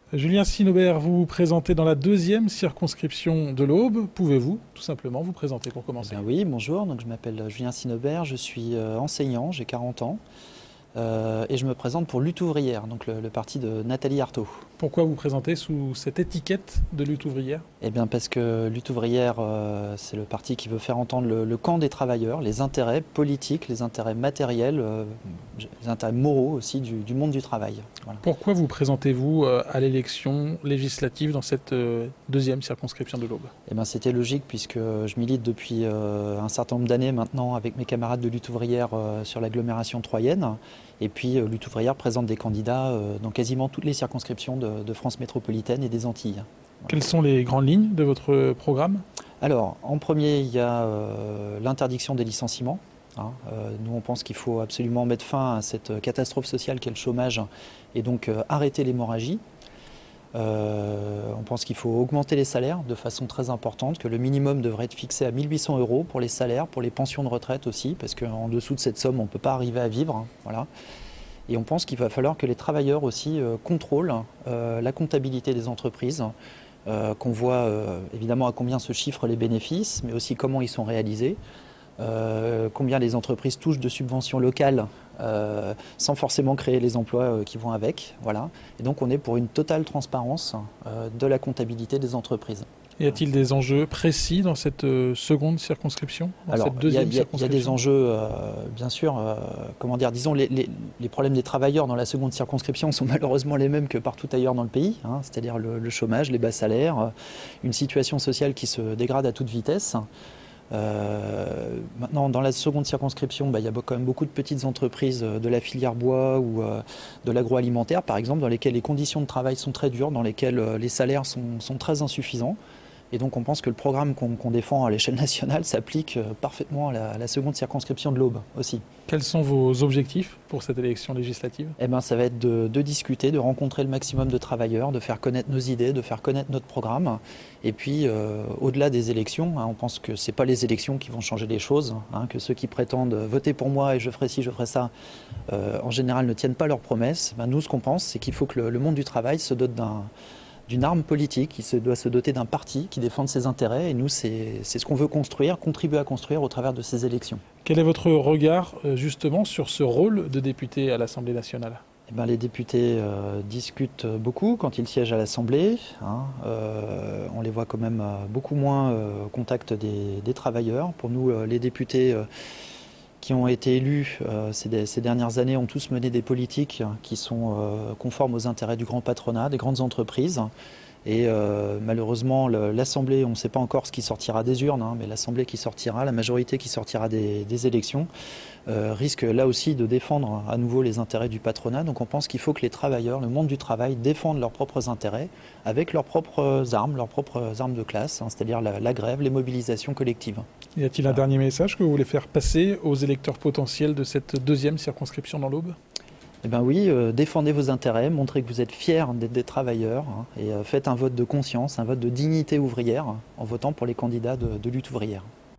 Julien Sinobert, vous vous présentez dans la deuxième circonscription de l'Aube. Pouvez-vous tout simplement vous présenter pour commencer? Oui, bonjour, donc je m'appelle Julien Sinobert, je suis enseignant, j'ai 40 ans et je me présente pour Lutte ouvrière, donc le parti de Nathalie Arthaud. Pourquoi vous présentez sous cette étiquette de lutte ouvrière? Eh bien parce que Lutte ouvrière, c'est le parti qui veut faire entendre le camp des travailleurs, les intérêts politiques, les intérêts matériels, les intérêts moraux aussi du monde du travail. Voilà. Pourquoi vous présentez-vous à l'élection législative dans cette deuxième circonscription de l'Aube? Eh bien c'était logique puisque je milite depuis un certain nombre d'années maintenant avec mes camarades de Lutte ouvrière sur l'agglomération troyenne. Et puis Lutte ouvrière présente des candidats dans quasiment toutes les circonscriptions de France métropolitaine et des Antilles. Voilà. Quelles sont les grandes lignes de votre programme? Alors, en premier, il y a l'interdiction des licenciements. Nous, on pense qu'il faut absolument mettre fin à cette catastrophe sociale qu'est le chômage et donc arrêter l'hémorragie. On pense qu'il faut augmenter les salaires de façon très importante, que le minimum devrait être fixé à 1 800 € pour les salaires, pour les pensions de retraite aussi, parce qu'en dessous de cette somme, on ne peut pas arriver à vivre. Voilà. Et on pense qu'il va falloir que les travailleurs aussi contrôlent la comptabilité des entreprises, qu'on voit évidemment à combien se chiffrent les bénéfices, mais aussi comment ils sont réalisés. Combien les entreprises touchent de subventions locales sans forcément créer les emplois qui vont avec. Voilà. Et donc on est pour une totale transparence de la comptabilité des entreprises. Y a-t-il des enjeux précis dans cette seconde circonscription, Alors, cette deuxième circonscription? Il y a des enjeux, bien sûr, disons, les problèmes des travailleurs dans la seconde circonscription sont malheureusement les mêmes que partout ailleurs dans le pays, c'est-à-dire le chômage, les bas salaires, une situation sociale qui se dégrade à toute vitesse. Maintenant, dans la seconde circonscription, il y a quand même beaucoup de petites entreprises de la filière bois ou de l'agroalimentaire, par exemple, dans lesquelles les conditions de travail sont très dures, dans lesquelles les salaires sont très insuffisants. Et donc on pense que le programme qu'on défend à l'échelle nationale s'applique parfaitement à la seconde circonscription de l'Aube aussi. Quels sont vos objectifs pour cette élection législative? Eh bien, ça va être de discuter, de rencontrer le maximum de travailleurs, de faire connaître nos idées, de faire connaître notre programme. Et puis, au-delà des élections, on pense que ce n'est pas les élections qui vont changer les choses, que ceux qui prétendent voter pour moi et je ferai ci, je ferai ça, en général ne tiennent pas leurs promesses. Nous, ce qu'on pense, c'est qu'il faut que le monde du travail se dote d'une arme politique, qui doit se doter d'un parti qui défende ses intérêts. Et nous, c'est ce qu'on veut construire, contribuer à construire au travers de ces élections. Quel est votre regard justement sur ce rôle de député à l'Assemblée nationale? Les députés discutent beaucoup quand ils siègent à l'Assemblée. On les voit quand même beaucoup moins au contact des travailleurs. Pour nous, les députés qui ont été élus ces dernières années ont tous mené des politiques qui sont conformes aux intérêts du grand patronat, des grandes entreprises. Et malheureusement, l'Assemblée, on ne sait pas encore ce qui sortira des urnes, mais l'Assemblée qui sortira, la majorité qui sortira des élections, risque là aussi de défendre à nouveau les intérêts du patronat. Donc on pense qu'il faut que les travailleurs, le monde du travail, défendent leurs propres intérêts avec leurs propres armes de classe, c'est-à-dire la grève, les mobilisations collectives. Y a-t-il un dernier message que vous voulez faire passer aux électeurs potentiels de cette deuxième circonscription dans l'Aube? Eh bien oui, défendez vos intérêts, montrez que vous êtes fiers d'être des travailleurs et faites un vote de conscience, un vote de dignité ouvrière en votant pour les candidats de lutte ouvrière.